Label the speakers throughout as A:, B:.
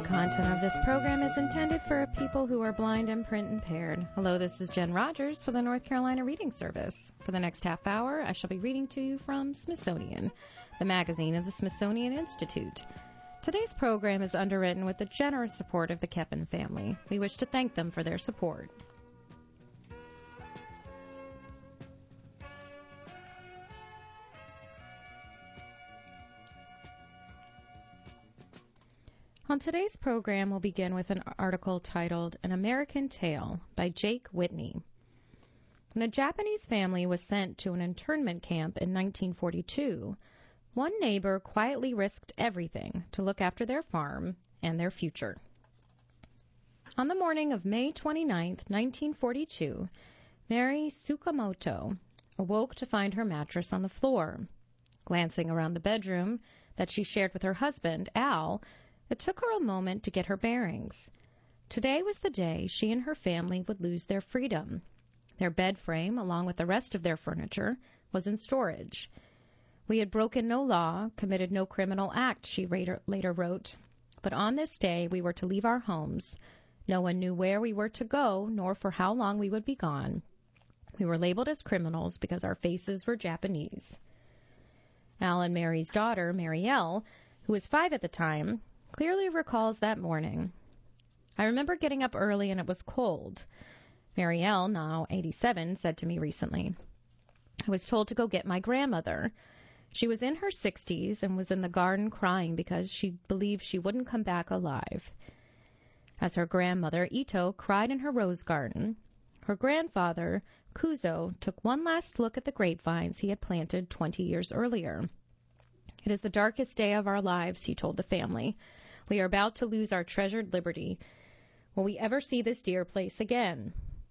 A: content of this program is intended for people who are blind and print impaired. Hello, this is Jen Rogers for the North Carolina Reading Service. For the next half hour, I shall be reading to you from Smithsonian, the magazine of the Smithsonian Institute. Today's program is underwritten with the generous support of the Keppen family. We wish to thank them for their support. On today's program, we'll begin with an article titled An American Tale by Jake Whitney. When a Japanese family was sent to an internment camp in 1942, one neighbor quietly risked everything to look after their farm and their future. On the morning of May 29, 1942, Mary Tsukamoto awoke to find her mattress on the floor. Glancing around the bedroom that she shared with her husband, Al, it took her a moment to get her bearings. Today was the day she and her family would lose their freedom. Their bed frame, along with the rest of their furniture, was in storage. We had broken no law, committed no criminal act, she later wrote. But on this day we were to leave our homes. No one knew where we were to go, nor for how long we would be gone. We were labeled as criminals because our faces were Japanese. Al and Mary's daughter, Marielle, who was 5 at the time, clearly recalls that morning. I remember getting up early and it was cold. Marielle, now 87, said to me recently, I was told to go get my grandmother. She was in her 60s and was in the garden crying because she believed she wouldn't come back alive. As her grandmother, Ito, cried in her rose garden, her grandfather, Kuzo, took one last look at the grapevines he had planted 20 years earlier. It is the darkest day of our lives, he told the family. We are about to lose our treasured liberty. Will we ever see this dear place again?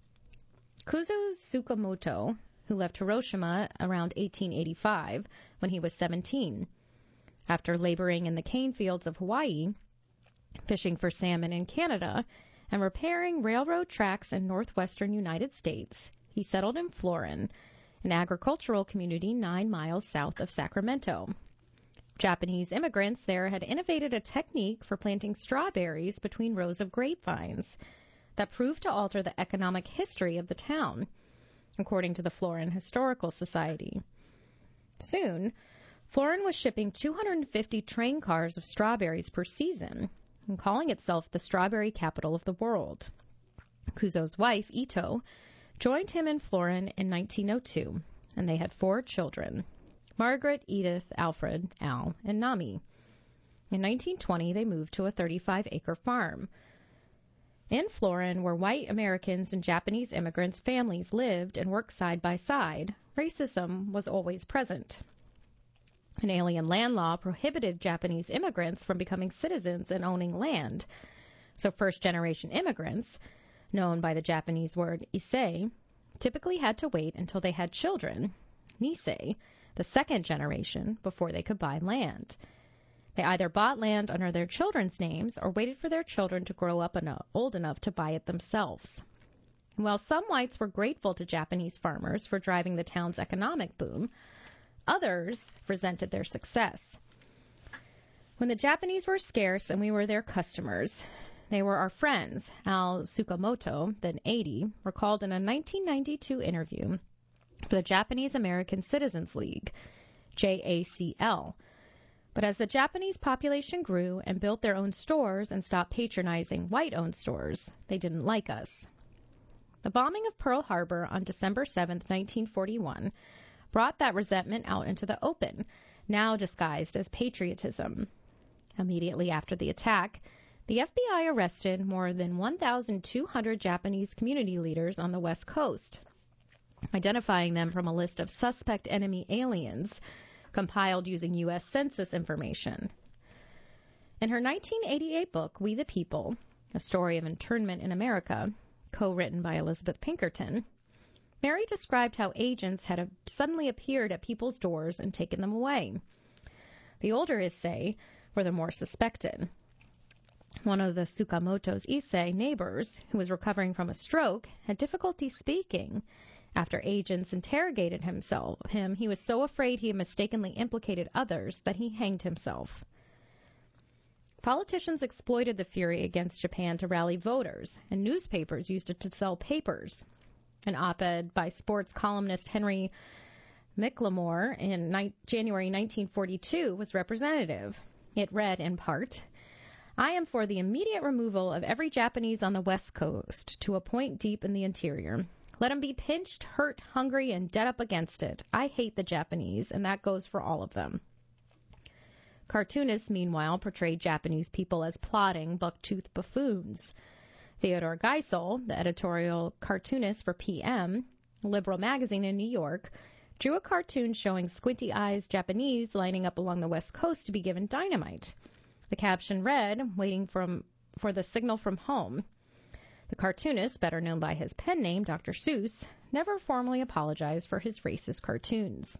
A: Kuzo Tsukamoto, who left Hiroshima around 1885 when he was 17, after laboring in the cane fields of Hawaii, fishing for salmon in Canada, and repairing railroad tracks in northwestern United States, he settled in Florin, an agricultural community 9 miles south of Sacramento. Japanese immigrants there had innovated a technique for planting strawberries between rows of grapevines that proved to alter the economic history of the town, according to the Florin Historical Society. Soon, Florin was shipping 250 train cars of strawberries per season and calling itself the strawberry capital of the world. Kuzo's wife, Ito, joined him in Florin in 1902, and they had 4 children. Margaret, Edith, Alfred, Al, and Nami. In 1920, they moved to a 35-acre farm. In Florin, where white Americans and Japanese immigrants' families lived and worked side by side, racism was always present. An alien land law prohibited Japanese immigrants from becoming citizens and owning land. So first-generation immigrants, known by the Japanese word issei, typically had to wait until they had children, nisei, the second generation, before they could buy land. They either bought land under their children's names or waited for their children to grow up old enough to buy it themselves. And while some whites were grateful to Japanese farmers for driving the town's economic boom, others resented their success. When the Japanese were scarce and we were their customers, they were our friends, Al Tsukamoto, then 80, recalled in a 1992 interview for the Japanese American Citizens League, JACL. But as the Japanese population grew and built their own stores and stopped patronizing white-owned stores, they didn't like us. The bombing of Pearl Harbor on December 7, 1941, brought that resentment out into the open, now disguised as patriotism. Immediately after the attack, the FBI arrested more than 1,200 Japanese community leaders on the West Coast, identifying them from a list of suspect enemy aliens compiled using U.S. Census information. In her 1988 book, We the People, A Story of Internment in America, co-written by Elizabeth Pinkerton, Mary described how agents had suddenly appeared at people's doors and taken them away. The older issei were the more suspected. One of the Tsukamoto's issei neighbors, who was recovering from a stroke, had difficulty speaking. After agents interrogated him, he was so afraid he had mistakenly implicated others that he hanged himself. Politicians exploited the fury against Japan to rally voters, and newspapers used it to sell papers. An op-ed by sports columnist Henry McLemore in January 1942 was representative. It read, in part, "I am for the immediate removal of every Japanese on the West Coast to a point deep in the interior. Let them be pinched, hurt, hungry, and dead up against it. I hate the Japanese, and that goes for all of them." Cartoonists, meanwhile, portrayed Japanese people as plodding, buck-toothed buffoons. Theodore Geisel, the editorial cartoonist for PM, a liberal magazine in New York, drew a cartoon showing squinty-eyed Japanese lining up along the West Coast to be given dynamite. The caption read, "Waiting for the signal from home." The cartoonist, better known by his pen name, Dr. Seuss, never formally apologized for his racist cartoons.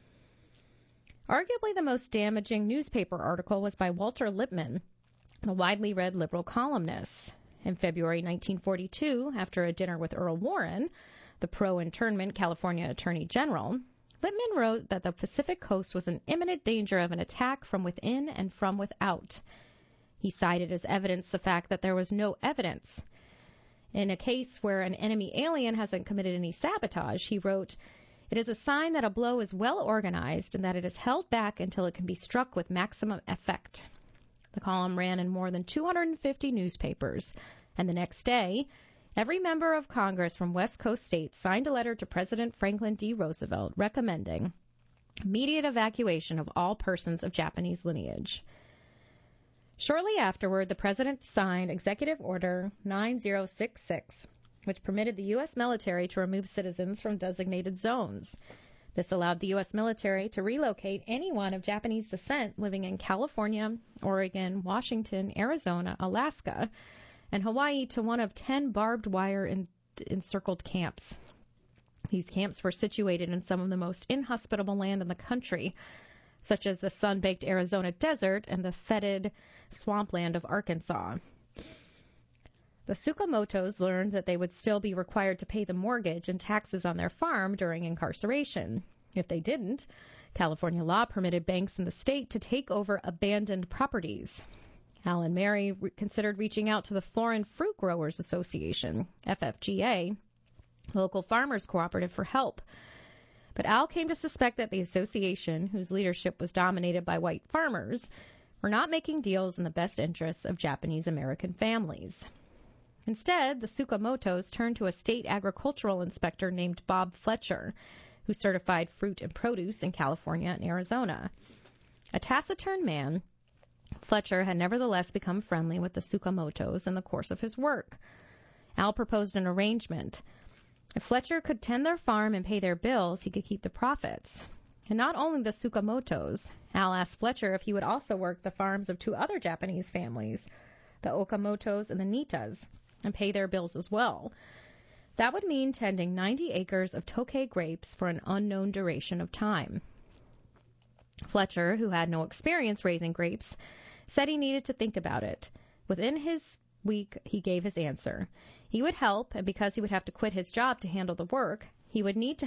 A: Arguably the most damaging newspaper article was by Walter Lippmann, the widely read liberal columnist. In February 1942, after a dinner with Earl Warren, the pro-internment California Attorney General, Lippmann wrote that the Pacific Coast was in imminent danger of an attack from within and from without. He cited as evidence the fact that there was no evidence. In a case where an enemy alien hasn't committed any sabotage, he wrote, "It is a sign that a blow is well organized and that it is held back until it can be struck with maximum effect." The column ran in more than 250 newspapers, and the next day, every member of Congress from West Coast states signed a letter to President Franklin D. Roosevelt recommending immediate evacuation of all persons of Japanese lineage. Shortly afterward, the president signed Executive Order 9066, which permitted the U.S. military to remove citizens from designated zones. This allowed the U.S. military to relocate anyone of Japanese descent living in California, Oregon, Washington, Arizona, Alaska, and Hawaii to one of 10 barbed wire encircled camps. These camps were situated in some of the most inhospitable land in the country, such as the sun-baked Arizona desert and the fetid swampland of Arkansas. The Tsukamotos learned that they would still be required to pay the mortgage and taxes on their farm during incarceration. If they didn't, California law permitted banks in the state to take over abandoned properties. Al and Mary considered reaching out to the Foreign Fruit Growers Association, FFGA, local farmers cooperative, for help. But Al came to suspect that the association, whose leadership was dominated by white farmers, were not making deals in the best interests of Japanese American families. Instead, the Tsukamotos turned to a state agricultural inspector named Bob Fletcher, who certified fruit and produce in California and Arizona. A taciturn man, Fletcher had nevertheless become friendly with the Tsukamotos in the course of his work. Al proposed an arrangement. If Fletcher could tend their farm and pay their bills, he could keep the profits. And not only the Tsukamotos, Al asked Fletcher if he would also work the farms of two other Japanese families, the Okamotos and the Nitas, and pay their bills as well. That would mean tending 90 acres of Tokay grapes for an unknown duration of time. Fletcher, who had no experience raising grapes, said he needed to think about it. Within his week, he gave his answer. He would help, and because he would have to quit his job to handle the work, he would need to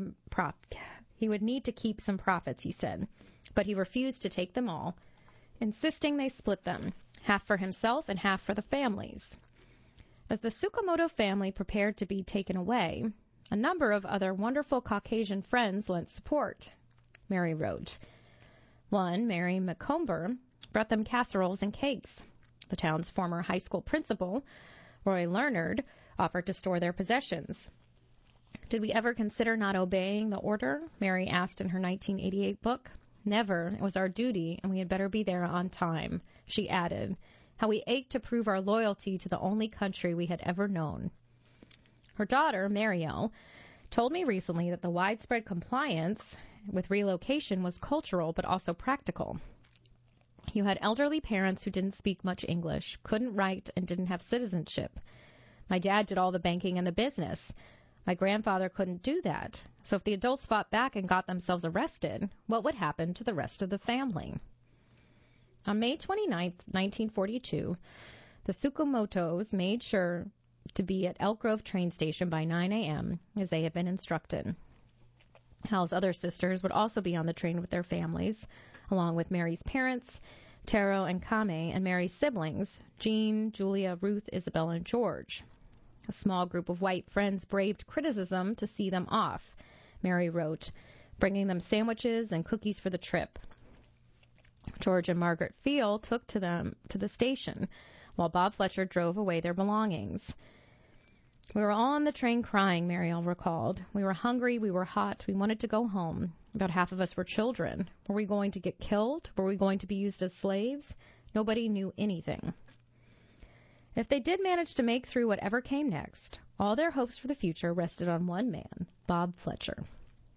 A: keep some profits, he said. But he refused to take them all, insisting they split them, half for himself and half for the families. As the Tsukamoto family prepared to be taken away, a number of other wonderful Caucasian friends lent support, Mary wrote. One, Mary McComber, brought them casseroles and cakes. The town's former high school principal, Roy Leonard, offered to store their possessions. Did we ever consider not obeying the order? Mary asked in her 1988 book. Never. It was our duty, and we had better be there on time. She added, how we ached to prove our loyalty to the only country we had ever known. Her daughter, Marielle, told me recently that the widespread compliance with relocation was cultural but also practical. You had elderly parents who didn't speak much English, couldn't write, and didn't have citizenship. My dad did all the banking and the business. My grandfather couldn't do that. So if the adults fought back and got themselves arrested, what would happen to the rest of the family? On May 29, 1942, the Tsukamotos made sure to be at Elk Grove train station by 9 a.m., as they had been instructed. Hal's other sisters would also be on the train with their families, along with Mary's parents, Taro and Kame, and Mary's siblings, Jean, Julia, Ruth, Isabel, and George. A small group of white friends braved criticism to see them off, Mary wrote, bringing them sandwiches and cookies for the trip. George and Margaret Field took to them to the station, while Bob Fletcher drove away their belongings. We were all on the train crying, Mariel recalled. We were hungry, we were hot, we wanted to go home. About half of us were children. Were we going to get killed? Were we going to be used as slaves? Nobody knew anything. If they did manage to make through whatever came next, all their hopes for the future rested on one man, Bob Fletcher.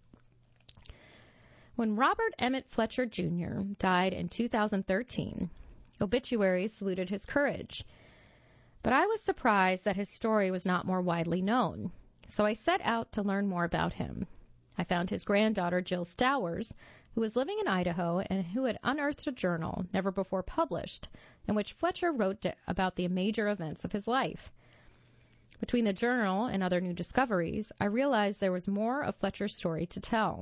A: When Robert Emmett Fletcher, Jr. died in 2013, obituaries saluted his courage. But I was surprised that his story was not more widely known, so I set out to learn more about him. I found his granddaughter, Jill Stowers, who was living in Idaho and who had unearthed a journal, never before published, in which Fletcher wrote about the major events of his life. Between the journal and other new discoveries, I realized there was more of Fletcher's story to tell.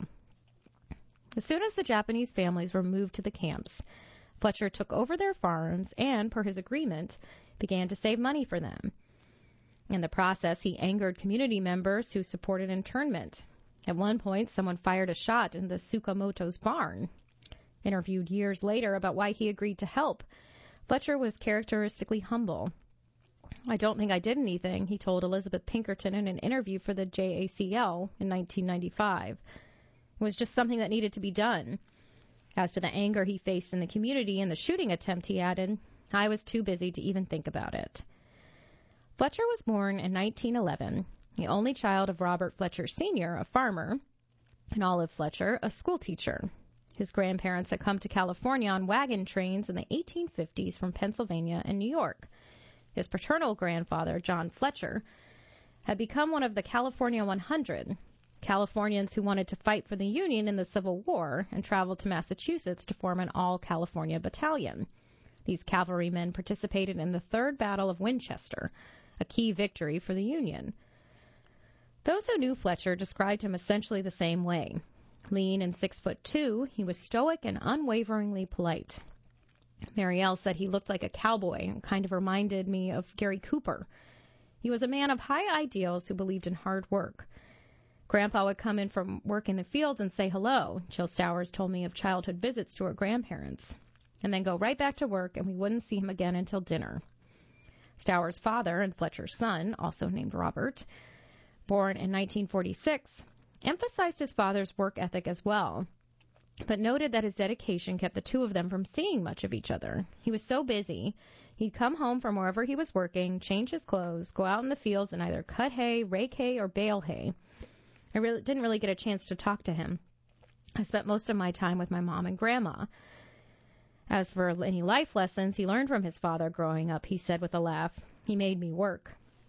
A: As soon as the Japanese families were moved to the camps, Fletcher took over their farms and, per his agreement, began to save money for them. In the process, he angered community members who supported internment. At one point, someone fired a shot in the Tsukamoto's barn. Interviewed years later about why he agreed to help, Fletcher was characteristically humble. I don't think I did anything, he told Elizabeth Pinkerton in an interview for the JACL in 1995. It was just something that needed to be done. As to the anger he faced in the community and the shooting attempt, he added, I was too busy to even think about it. Fletcher was born in 1911, the only child of Robert Fletcher Sr., a farmer, and Olive Fletcher, a schoolteacher. His grandparents had come to California on wagon trains in the 1850s from Pennsylvania and New York. His paternal grandfather, John Fletcher, had become one of the California 100, Californians who wanted to fight for the Union in the Civil War and traveled to Massachusetts to form an all-California battalion. These cavalrymen participated in the Third Battle of Winchester, a key victory for the Union. Those who knew Fletcher described him essentially the same way. Lean and 6'2", he was stoic and unwaveringly polite. Marielle said he looked like a cowboy and kind of reminded me of Gary Cooper. He was a man of high ideals who believed in hard work. Grandpa would come in from work in the fields and say hello. Jill Stowers told me of childhood visits to her grandparents, and then go right back to work, and we wouldn't see him again until dinner. Stowers' father and Fletcher's son, also named Robert, born in 1946, emphasized his father's work ethic as well, but noted that his dedication kept the two of them from seeing much of each other. He was so busy, he'd come home from wherever he was working, change his clothes, go out in the fields and either cut hay, rake hay, or bale hay. I didn't really get a chance to talk to him. I spent most of my time with my mom and grandma. As for any life lessons he learned from his father growing up, he said with a laugh, he made me work.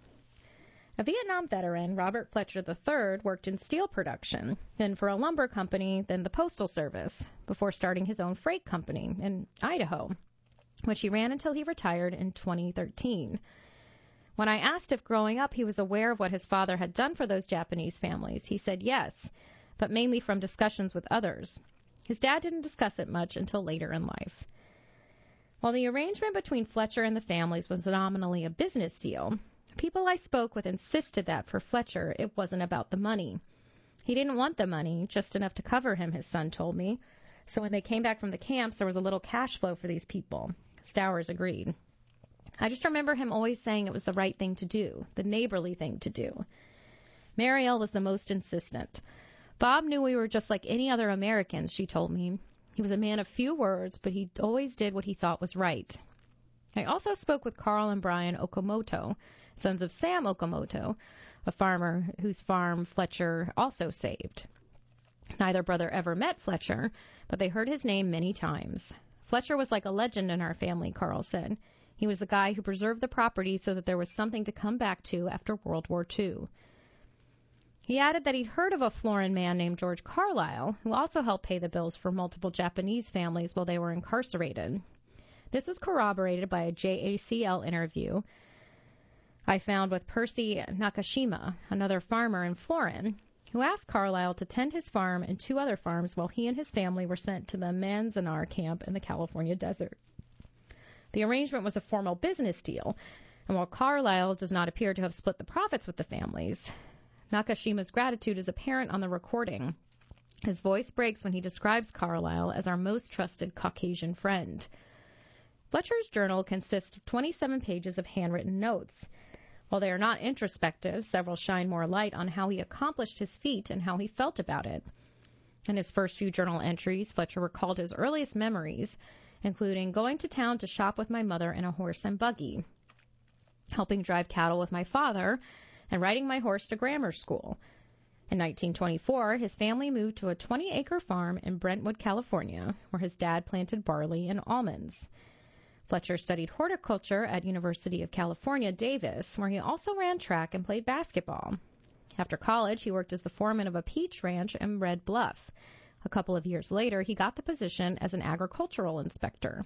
A: A Vietnam veteran, Robert Fletcher III, worked in steel production, then for a lumber company, then the Postal Service, before starting his own freight company in Idaho, which he ran until he retired in 2013. When I asked if growing up he was aware of what his father had done for those Japanese families, he said yes, but mainly from discussions with others. His dad didn't discuss it much until later in life. While the arrangement between Fletcher and the families was nominally a business deal, people I spoke with insisted that for Fletcher it wasn't about the money. He didn't want the money, just enough to cover him, his son told me. So when they came back from the camps, there was a little cash flow for these people. Stowers agreed. I just remember him always saying it was the right thing to do, the neighborly thing to do. Marielle was the most insistent. Bob knew we were just like any other Americans, she told me. He was a man of few words, but he always did what he thought was right. I also spoke with Carl and Brian Okamoto, sons of Sam Okamoto, a farmer whose farm Fletcher also saved. Neither brother ever met Fletcher, but they heard his name many times. Fletcher was like a legend in our family, Carl said. He was the guy who preserved the property so that there was something to come back to after World War II. He added that he'd heard of a Florin man named George Carlisle, who also helped pay the bills for multiple Japanese families while they were incarcerated. This was corroborated by a JACL interview I found with Percy Nakashima, another farmer in Florin, who asked Carlisle to tend his farm and two other farms while he and his family were sent to the Manzanar camp in the California desert. The arrangement was a formal business deal, and while Carlisle does not appear to have split the profits with the families, Nakashima's gratitude is apparent on the recording. His voice breaks when he describes Carlisle as our most trusted Caucasian friend. Fletcher's journal consists of 27 pages of handwritten notes. While they are not introspective, several shine more light on how he accomplished his feat and how he felt about it. In his first few journal entries, Fletcher recalled his earliest memories, including going to town to shop with my mother in a horse and buggy, helping drive cattle with my father, and riding my horse to grammar school. In 1924, his family moved to a 20-acre farm in Brentwood, California, where his dad planted barley and almonds. Fletcher studied horticulture at University of California, Davis, where he also ran track and played basketball. After college, he worked as the foreman of a peach ranch in Red Bluff. A couple of years later, he got the position as an agricultural inspector.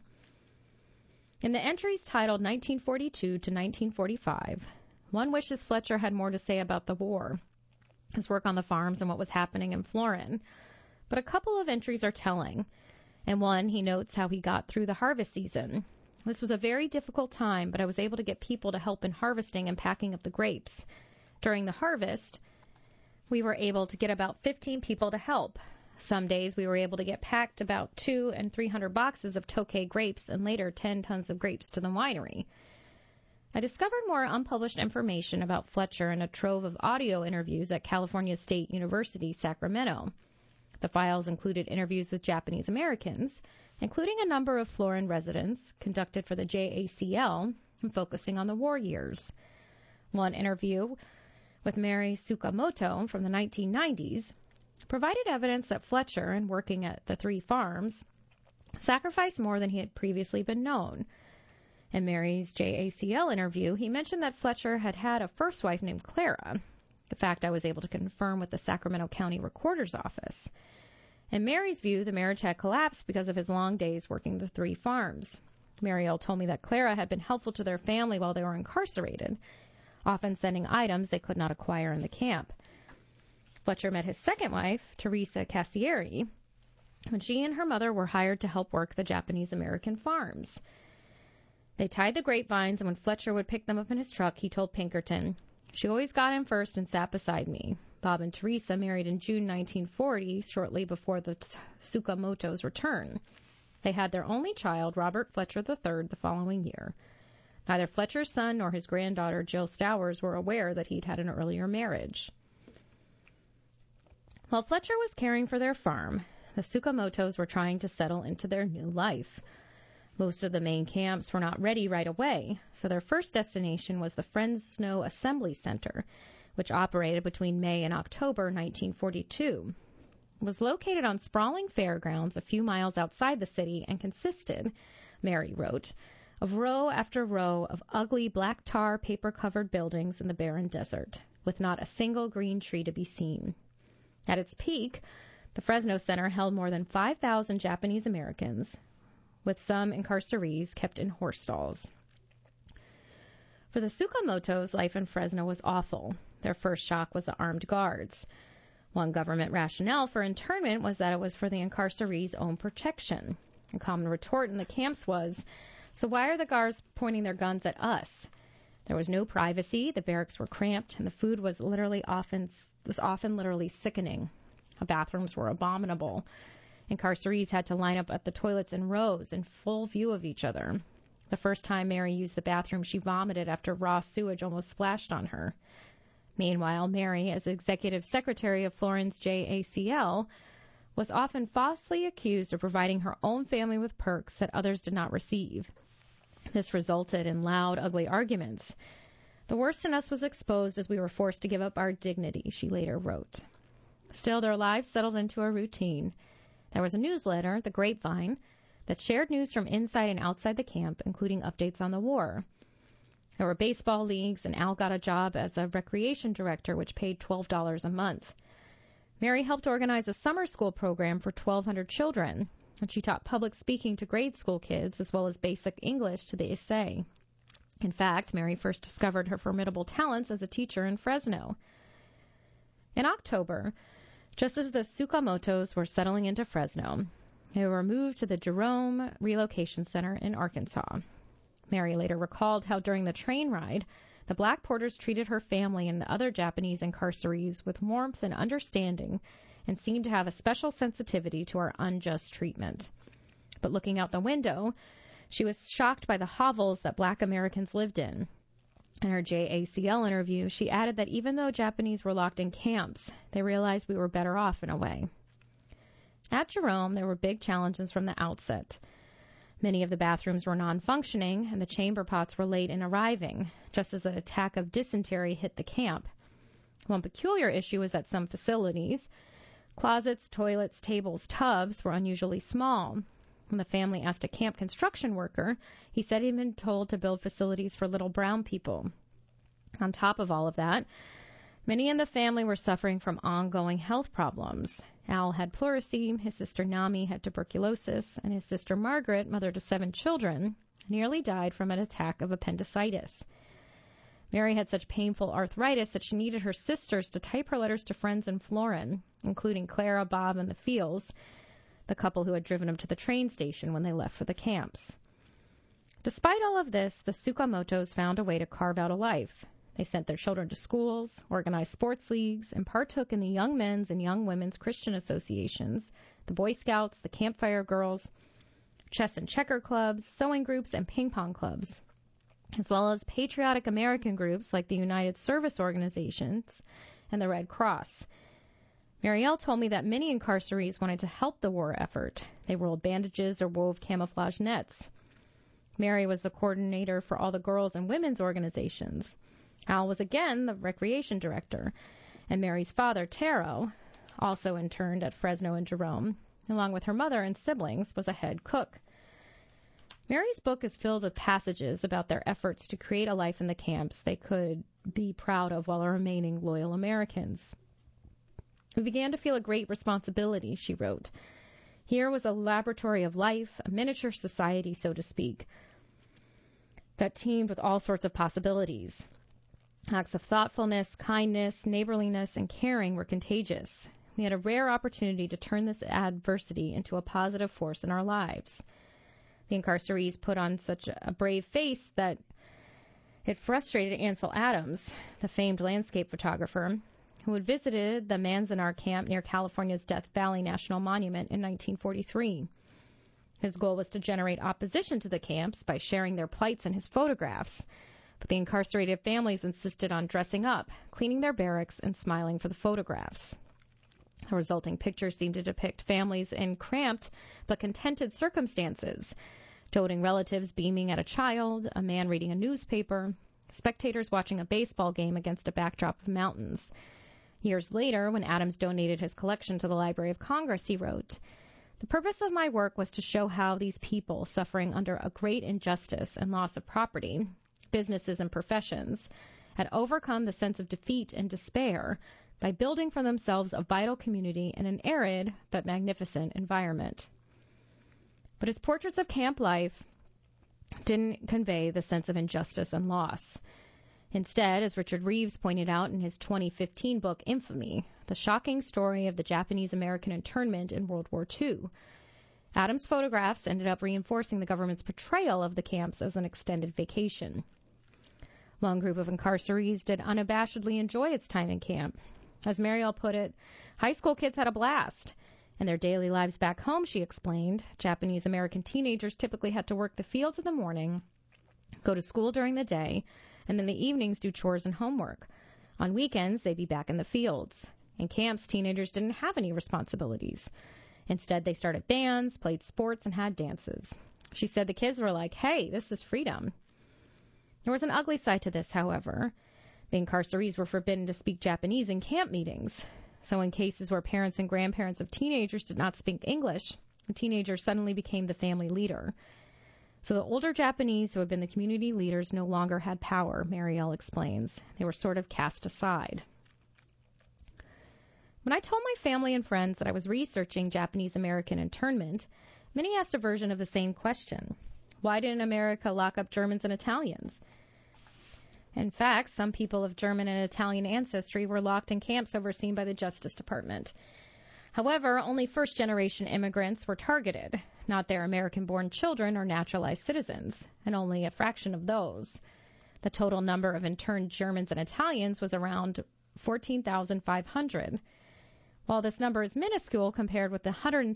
A: In the entries titled 1942 to 1945, one wishes Fletcher had more to say about the war, his work on the farms, and what was happening in Florin. But a couple of entries are telling. In one, he notes how he got through the harvest season. This was a very difficult time, but I was able to get people to help in harvesting and packing up the grapes. During the harvest, we were able to get about 15 people to help. Some days we were able to get packed about 200 and 300 boxes of Tokay grapes and later 10 tons of grapes to the winery. I discovered more unpublished information about Fletcher in a trove of audio interviews at California State University, Sacramento. The files included interviews with Japanese Americans, including a number of Florin residents, conducted for the JACL and focusing on the war years. One interview with Mary Tsukamoto from the 1990s provided evidence that Fletcher, in working at the 3 farms, sacrificed more than he had previously been known. In Mary's JACL interview, he mentioned that Fletcher had had a first wife named Clara, the fact I was able to confirm with the Sacramento County Recorder's Office. In Mary's view, the marriage had collapsed because of his long days working the 3 farms. Mariel told me that Clara had been helpful to their family while they were incarcerated, often sending items they could not acquire in the camp. Fletcher met his second wife, Teresa Cassieri, when she and her mother were hired to help work the Japanese-American farms. They tied the grapevines, and when Fletcher would pick them up in his truck, he told Pinkerton, "She always got in first and sat beside me." Bob and Teresa married in June 1940, shortly before the Tsukamoto's return. They had their only child, Robert Fletcher III, the following year. Neither Fletcher's son nor his granddaughter, Jill Stowers, were aware that he'd had an earlier marriage. While Fletcher was caring for their farm, the Tsukamotos were trying to settle into their new life. Most of the main camps were not ready right away, so their first destination was the Fresno Assembly Center, which operated between May and October 1942. It was located on sprawling fairgrounds a few miles outside the city and consisted, Mary wrote, of row after row of ugly black tar paper-covered buildings in the barren desert, with not a single green tree to be seen. At its peak, the Fresno Center held more than 5,000 Japanese Americans, with some incarcerees kept in horse stalls. For the Tsukamotos, life in Fresno was awful. Their first shock was the armed guards. One government rationale for internment was that it was for the incarcerees' own protection. A common retort in the camps was, "So why are the guards pointing their guns at us?" There was no privacy, the barracks were cramped, and the food was often literally sickening. The bathrooms were abominable. Incarcerees had to line up at the toilets in rows in full view of each other. The first time Mary used the bathroom, she vomited after raw sewage almost splashed on her. Meanwhile, Mary, as executive secretary of Florin's JACL, was often falsely accused of providing her own family with perks that others did not receive. This resulted in loud, ugly arguments. "The worst in us was exposed as we were forced to give up our dignity," she later wrote. Still, their lives settled into a routine. There was a newsletter, The Grapevine, that shared news from inside and outside the camp, including updates on the war. There were baseball leagues, and Al got a job as a recreation director, which paid $12 a month. Mary helped organize a summer school program for 1,200 children, and she taught public speaking to grade school kids as well as basic English to the essay. In fact, Mary first discovered her formidable talents as a teacher in Fresno. In October, just as the Tsukamotos were settling into Fresno, they were moved to the Jerome Relocation Center in Arkansas. Mary later recalled how during the train ride, the black porters treated her family and the other Japanese incarcerees with warmth and understanding and seemed to have a special sensitivity to our unjust treatment. But looking out the window, she was shocked by the hovels that black Americans lived in. In her JACL interview, she added that even though Japanese were locked in camps, they realized we were better off in a way. At Jerome, there were big challenges from the outset. Many of the bathrooms were non-functioning, and the chamber pots were late in arriving, just as an attack of dysentery hit the camp. One peculiar issue was that some facilities, closets, toilets, tables, tubs, were unusually small. When the family asked a camp construction worker, he said he'd been told to build facilities for little brown people. On top of all of that, many in the family were suffering from ongoing health problems. Al had pleurisy, his sister Nami had tuberculosis, and his sister Margaret, mother to 7 children, nearly died from an attack of appendicitis. Mary had such painful arthritis that she needed her sisters to type her letters to friends in Florin, including Clara, Bob, and the Fields, the couple who had driven them to the train station when they left for the camps. Despite all of this, the Tsukamotos found a way to carve out a life. They sent their children to schools, organized sports leagues, and partook in the Young Men's and Young Women's Christian Associations, the Boy Scouts, the Campfire Girls, chess and checker clubs, sewing groups, and ping pong clubs, as well as patriotic American groups like the United Service Organizations and the Red Cross. Marielle told me that many incarcerees wanted to help the war effort. They rolled bandages or wove camouflage nets. Mary was the coordinator for all the girls' and women's organizations. Al was again the recreation director, and Mary's father, Taro, also interned at Fresno and Jerome, along with her mother and siblings, was a head cook. Mary's book is filled with passages about their efforts to create a life in the camps they could be proud of while remaining loyal Americans. We began to feel a great responsibility, she wrote. Here was a laboratory of life, a miniature society, so to speak, that teemed with all sorts of possibilities. Acts of thoughtfulness, kindness, neighborliness, and caring were contagious. We had a rare opportunity to turn this adversity into a positive force in our lives. The incarcerees put on such a brave face that it frustrated Ansel Adams, the famed landscape photographer, who had visited the Manzanar camp near California's Death Valley National Monument in 1943. His goal was to generate opposition to the camps by sharing their plights in his photographs, but the incarcerated families insisted on dressing up, cleaning their barracks, and smiling for the photographs. The resulting pictures seemed to depict families in cramped but contented circumstances, doting relatives beaming at a child, a man reading a newspaper, spectators watching a baseball game against a backdrop of mountains. Years later, when Adams donated his collection to the Library of Congress, he wrote, "The purpose of my work was to show how these people, suffering under a great injustice and loss of property, businesses and professions, had overcome the sense of defeat and despair by building for themselves a vital community in an arid but magnificent environment." But his portraits of camp life didn't convey the sense of injustice and loss. Instead, as Richard Reeves pointed out in his 2015 book Infamy, the shocking story of the Japanese-American internment in World War II, Adams' photographs ended up reinforcing the government's portrayal of the camps as an extended vacation. One group of incarcerees did unabashedly enjoy its time in camp. As Marielle put it, high school kids had a blast. In their daily lives back home, she explained, Japanese-American teenagers typically had to work the fields in the morning, go to school during the day, and in the evenings do chores and homework. On weekends, they'd be back in the fields. In camps, teenagers didn't have any responsibilities. Instead, they started bands, played sports, and had dances. She said the kids were like, hey, this is freedom. There was an ugly side to this, however. The incarcerees were forbidden to speak Japanese in camp meetings. So in cases where parents and grandparents of teenagers did not speak English, the teenager suddenly became the family leader. So the older Japanese who had been the community leaders no longer had power, Marielle explains. They were sort of cast aside. When I told my family and friends that I was researching Japanese-American internment, many asked a version of the same question. Why didn't America lock up Germans and Italians? In fact, some people of German and Italian ancestry were locked in camps overseen by the Justice Department. However, only first-generation immigrants were targeted. not their American-born children or naturalized citizens, and only a fraction of those. The total number of interned Germans and Italians was around 14,500. While this number is minuscule compared with the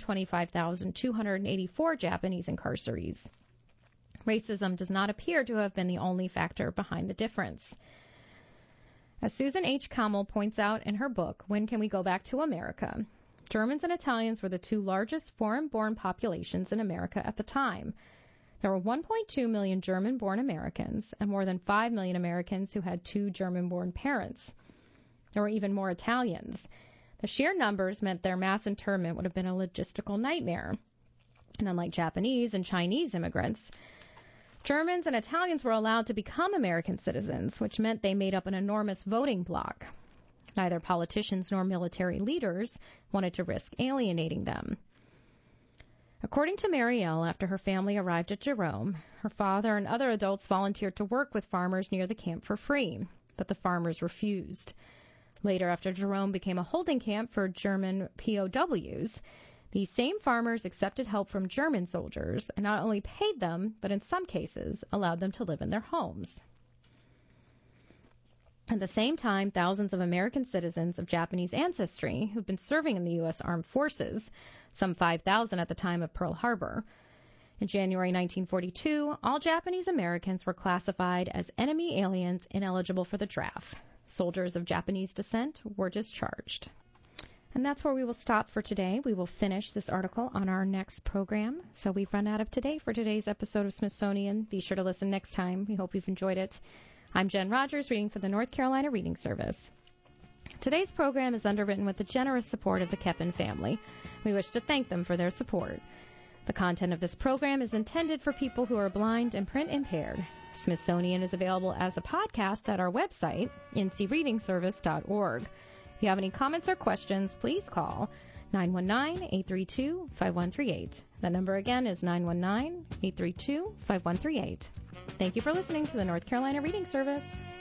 A: 125,284 Japanese incarcerees, racism does not appear to have been the only factor behind the difference. As Susan H. Kammel points out in her book, When Can We Go Back to America?, Germans and Italians were the two largest foreign-born populations in America at the time. There were 1.2 million German-born Americans and more than 5 million Americans who had two German-born parents. There were even more Italians. The sheer numbers meant their mass internment would have been a logistical nightmare. And unlike Japanese and Chinese immigrants, Germans and Italians were allowed to become American citizens, which meant they made up an enormous voting bloc. Neither politicians nor military leaders wanted to risk alienating them. According to Marielle, after her family arrived at Jerome, her father and other adults volunteered to work with farmers near the camp for free, but the farmers refused. Later, after Jerome became a holding camp for German POWs, these same farmers accepted help from German soldiers and not only paid them, but in some cases allowed them to live in their homes. At the same time, thousands of American citizens of Japanese ancestry who'd been serving in the U.S. Armed Forces, some 5,000 at the time of Pearl Harbor. In January 1942, all Japanese Americans were classified as enemy aliens ineligible for the draft. Soldiers of Japanese descent were discharged. And that's where we will stop for today. We will finish this article on our next program. So we've run out of today for today's episode of Smithsonian. Be sure to listen next time. We hope you've enjoyed it. I'm Jen Rogers, reading for the North Carolina Reading Service. Today's program is underwritten with the generous support of the Keppen family. We wish to thank them for their support. The content of this program is intended for people who are blind and print impaired. Smithsonian is available as a podcast at our website, ncreadingservice.org. If you have any comments or questions, please call 919-832-5138. That number again is 919-832-5138. Thank you for listening to the North Carolina Reading Service.